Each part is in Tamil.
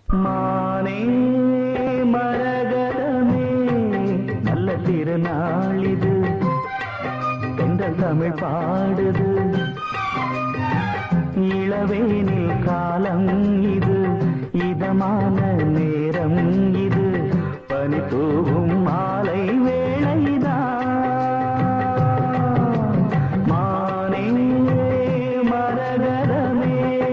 மானே மரகதமே நல்ல திருநாளிது எங்கள் தமிழ் பாடுது இளவேனில் காலம் இது இதமான நேரம் இது பனி தூவும் மாலை வேளைதான் மானே மரகதமே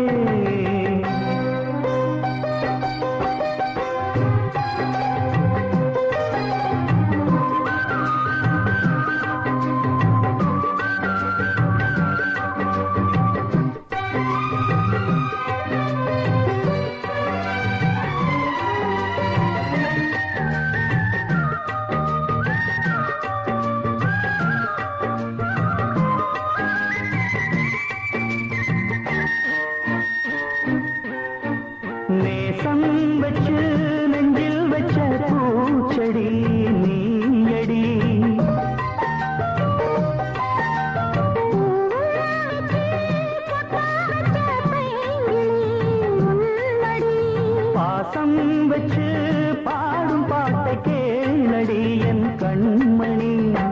நேசம் வச்சு நெஞ்சில் வச்ச பூச்செடி நீயடி பாசம் வச்சு பாடும் பாட்டை கேளடி என் கண்மணி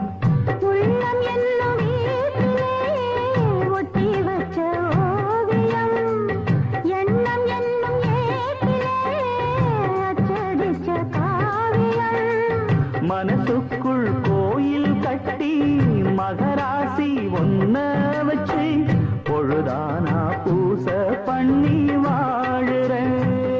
மனசுக்குள் கோயில் கட்டி மகராசி ஒன்ன வச்சு பொழுதானா பூச பண்ணி வாழுறேன்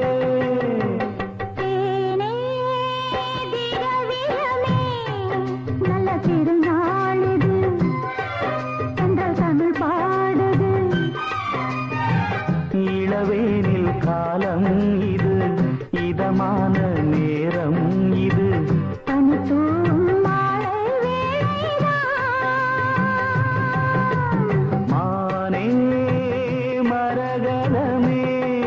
நல்ல திருநாளிது எங்கள் தமிழ் பாடுது இளவேனில் காலம் இது இதமான நேரம் இது மானே மரகதமே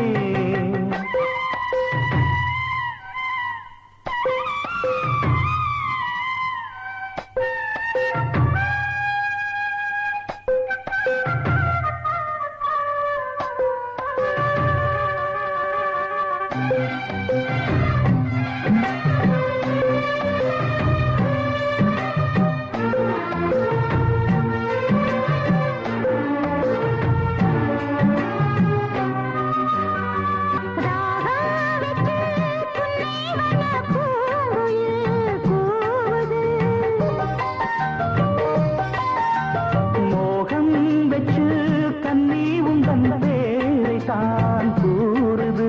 தான் கூறுது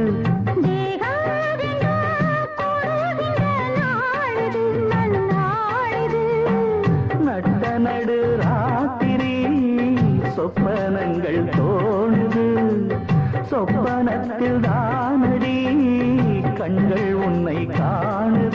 நட்ட நடு ராத்திரி சொப்பனங்கள் தோணுது சொப்பனத்தில் தானடி கண்கள் உன்னை காணு